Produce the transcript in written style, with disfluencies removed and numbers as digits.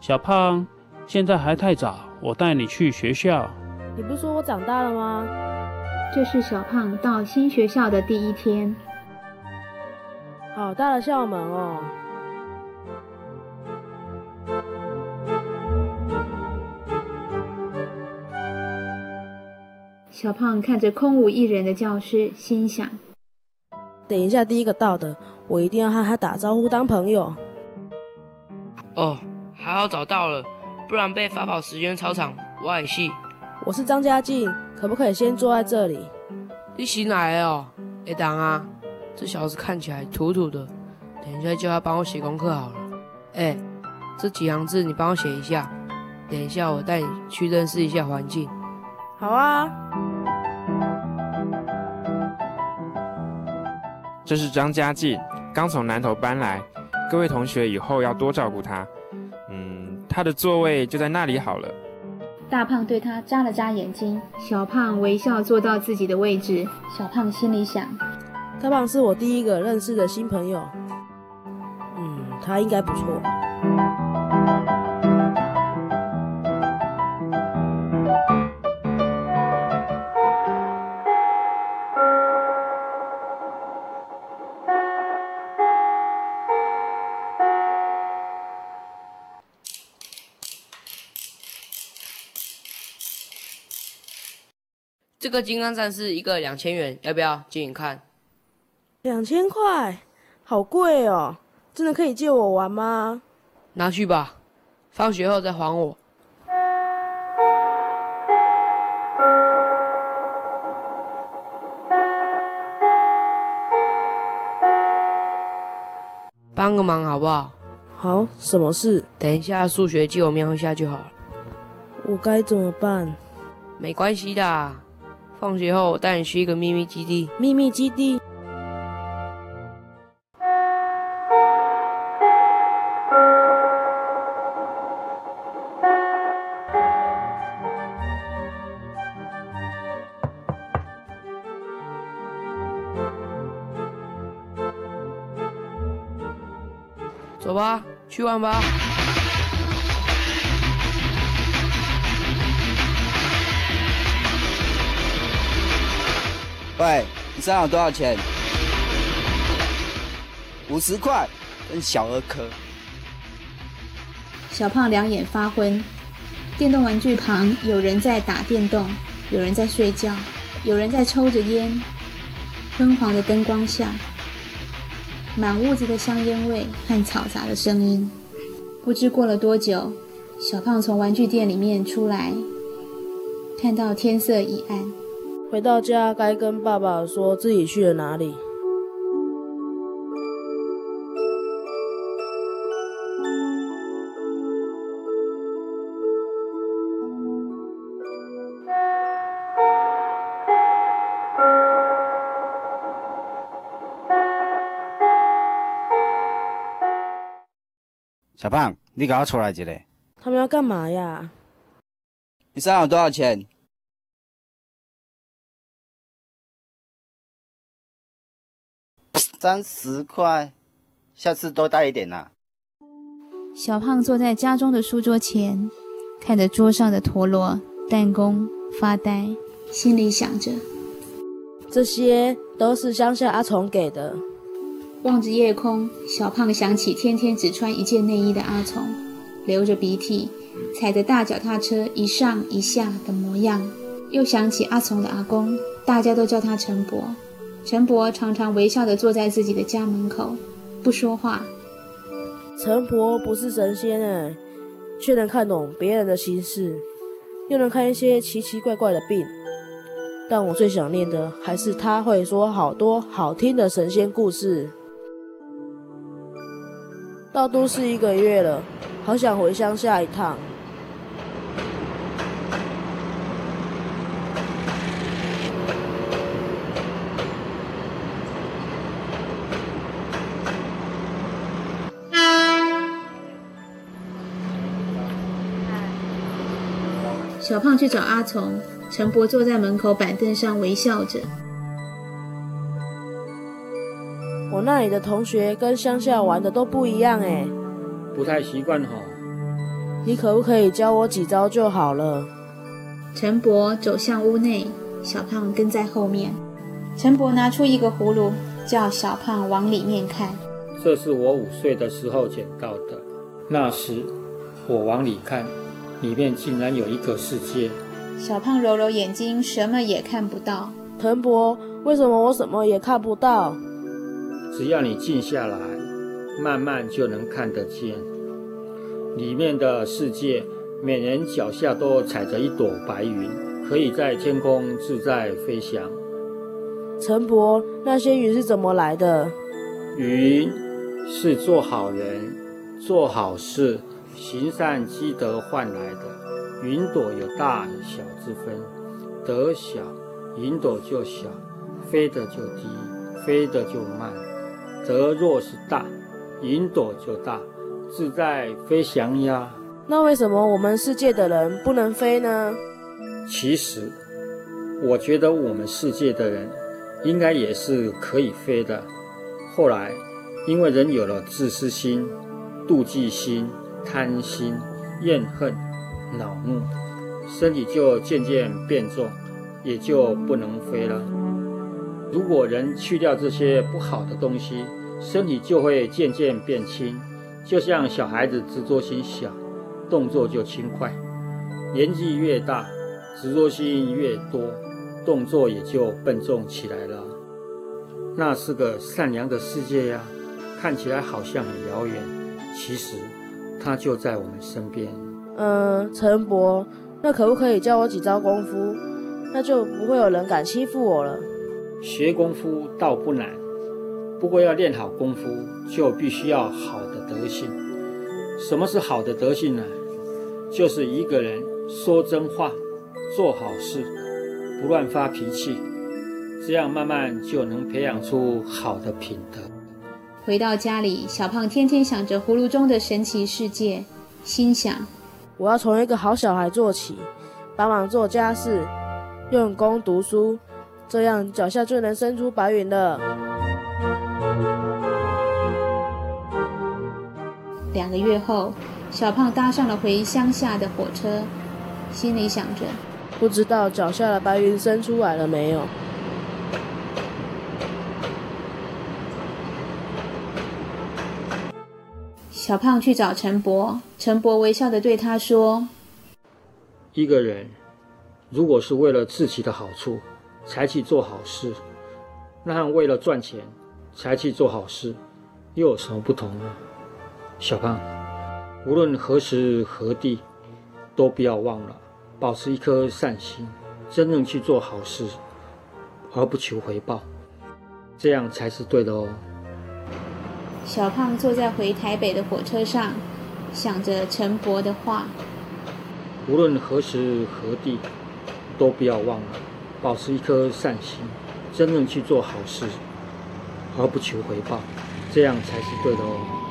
小胖，现在还太早，我带你去学校。 你不是说我长大了吗？ 这是小胖到新学校的第一天。 好大的校门哦！ 小胖看着空无一人的教室，心想： 等一下第一个到的，我一定要和他打招呼当朋友。 哦，还好找到了，不然被发跑时间操场外系。 我是张家静，可不可以先坐在这里？ 你醒来了哦，会当啊，这小子看起来土土的，等一下叫他帮我写功课好了。这几行字你帮我写一下，等一下我带你去认识一下环境。 好啊。 这是张家静，刚从南投搬来，各位同学以后要多照顾他。他的座位就在那里好了。 大胖对他眨了眨眼睛，小胖微笑坐到自己的位置。小胖心里想： 大胖是我第一个认识的新朋友，他应该不错。 这个金刚战士一个2000元，要不要借你看 ？2000块，好贵哦！真的可以借我玩吗？ 拿去吧，放学后再还我。帮个忙好不好？ 好，什么事？ 等一下数学借我瞄一下就好了。 我该怎么办？ 没关系的，放学后我带你去一个秘密基地。 秘密基地？ 走吧，去玩吧。 喂，你身上有多少钱？50块，跟小儿科。 小胖两眼发昏。电动玩具旁有人在打电动，有人在睡觉，有人在抽着烟。昏黄的灯光下，满屋子的香烟味和嘈杂的声音。不知过了多久，小胖从玩具店里面出来，看到天色已暗。 回到家该跟爸爸说自己去了哪里。 小胖，你给我出来一下。 他们要干嘛呀？ 你身上有多少钱？30块，下次多带一点啦。 小胖坐在家中的书桌前，看着桌上的陀螺、弹弓发呆，心里想着： 这些都是乡下阿虫给的。 望着夜空，小胖想起天天只穿一件内衣的阿虫，流着鼻涕，踩着大脚踏车一上一下的模样。又想起阿虫的阿公，大家都叫他陈伯。陈伯常常微笑地坐在自己的家门口，不说话。 陈伯不是神仙哎，却能看懂别人的心事，又能看一些奇奇怪怪的病。但我最想念的还是他会说好多好听的神仙故事。到都市1个月了，好想回乡下一趟。 小胖去找阿虫，陈伯坐在门口板凳上微笑着。 我那里的同学跟乡下玩的都不一样哎， 不太习惯你可不可以教我几招就好了？ 陈伯走向屋内，小胖跟在后面。陈伯拿出一个葫芦，叫小胖往里面看。 这是我5岁的时候捡到的。那时我往里看，里面竟然有一个世界。 小胖揉揉眼睛，什么也看不到。 陈伯，为什么我什么也看不到？ 只要你静下来，慢慢就能看得见。里面的世界，每人脚下都踩着一朵白云，可以在天空自在飞翔。 陈伯，那些云是怎么来的？ 云是做好人、做好事、行善积德换来的。云朵有大小之分，德小，云朵就小，飞得就低，飞得就慢。德若是大，云朵就大，自在飞翔呀。 那为什么我们世界的人不能飞呢？ 其实，我觉得我们世界的人应该也是可以飞的。后来，因为人有了自私心、妒忌心、贪心、怨恨、恼怒，身体就渐渐变重，也就不能飞了。如果人去掉这些不好的东西，身体就会渐渐变轻，就像小孩子执着心小，动作就轻快。年纪越大，执着心越多，动作也就笨重起来了。那是个善良的世界呀，看起来好像很遥远，其实它就在我们身边。 陈伯，那可不可以教我几招功夫？那就不会有人敢欺负我了。 学功夫倒不难，不过要练好功夫，就必须要好的德性。什么是好的德性呢？就是一个人说真话，做好事，不乱发脾气，这样慢慢就能培养出好的品德。 回到家里，小胖天天想着葫芦中的神奇世界，心想： 我要从一个好小孩做起，帮忙做家事，用功读书，这样脚下就能生出白云了。 2个月后，小胖搭上了回乡下的火车，心里想着： 不知道脚下的白云生出来了没有？ 小胖去找陈伯，陈伯微笑地对他说： 一个人如果是为了自己的好处才去做好事，那和为了赚钱才去做好事又有什么不同呢？小胖，无论何时何地，都不要忘了保持一颗善心，真正去做好事，而不求回报，这样才是对的哦。 小胖坐在回台北的火车上，想着陈伯的话： 无论何时何地，都不要忘了保持一颗善心，真正去做好事，而不求回报，这样才是对的哦。